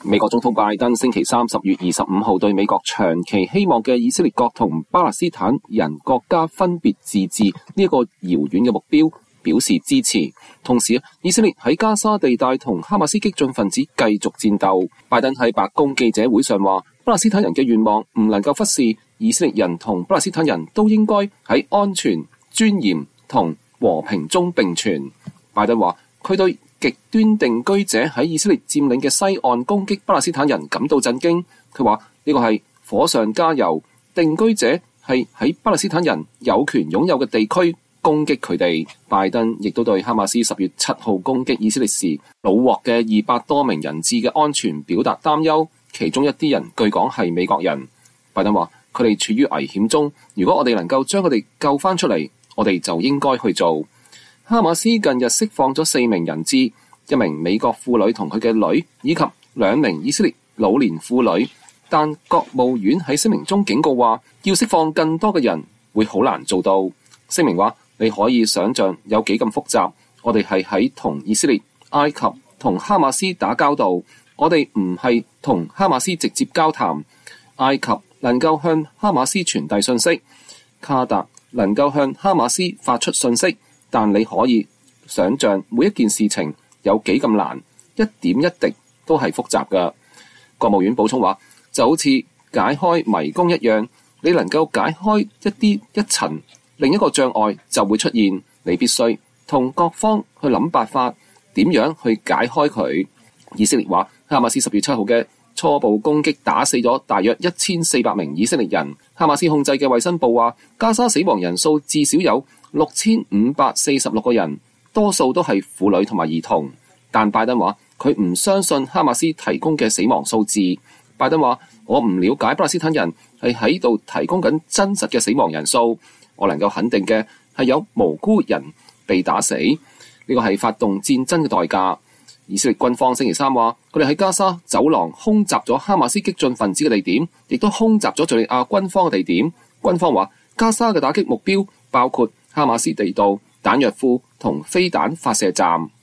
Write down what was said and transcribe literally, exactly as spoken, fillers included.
美國總統拜登星期三十月二十五號對美國長期希望嘅以色列國同巴勒斯坦人國家分別自治呢一個遙遠嘅目標表示支持。同時，以色列喺加沙地帶同哈馬斯激進分子繼續戰鬥。拜登喺白宮記者會上話，巴勒斯坦人嘅願望唔能夠忽視，以色列人同巴勒斯坦人都應該喺安全、尊嚴同和平中並存。拜登話，佢對極端定居者喺以色列佔領嘅西岸攻擊巴勒斯坦人感到震驚。佢話呢個係火上加油，定居者係喺巴勒斯坦人有權擁有嘅地區攻擊佢哋。拜登亦都對哈馬斯十月七號攻擊以色列時虜獲嘅二百多名人質嘅安全表達擔憂，其中一啲人據講係美國人。拜登話佢哋處於危險中，如果我哋能夠將佢哋救翻出嚟，我哋就應該去做。哈馬斯近日釋放咗四名人質，一名美國婦女同佢嘅女，以及兩名以色列老年婦女。但國務院喺聲明中警告話，要釋放更多嘅人會好難做到。聲明話，你可以想象有幾咁複雜。我哋係喺同以色列、埃及同哈馬斯打交道，我哋唔係同哈馬斯直接交談。埃及能夠向哈馬斯傳遞信息，卡達能夠向哈馬斯發出信息。但你可以想象每一件事情有幾咁難，一點一滴都係複雜㗎。國務院補充話，就好似解開迷宮一樣，你能夠解開一啲一層，另一個障礙就會出現，你必須同各方去諗辦法，點樣去解開佢。以色列話，哈馬斯十月七號嘅初步攻擊打死咗大約一千四百名以色列人。哈馬斯控制嘅衛生部話，加沙死亡人數至少有六千五百四十六個人，多數都係婦女同埋兒童。但拜登話佢唔相信哈馬斯提供嘅死亡數字。拜登話，我唔了解巴勒斯坦人係喺度提供緊真實嘅死亡人數，我能夠肯定嘅係有無辜人被打死，呢個係發動戰爭嘅代價。以色列軍方星期三話，佢哋喺加沙走廊空襲咗哈馬斯激進分子嘅地點，亦都空襲咗敘利亞軍方嘅地點。軍方話，加沙嘅打擊目標包括哈馬斯地道、彈藥庫同飛彈發射站。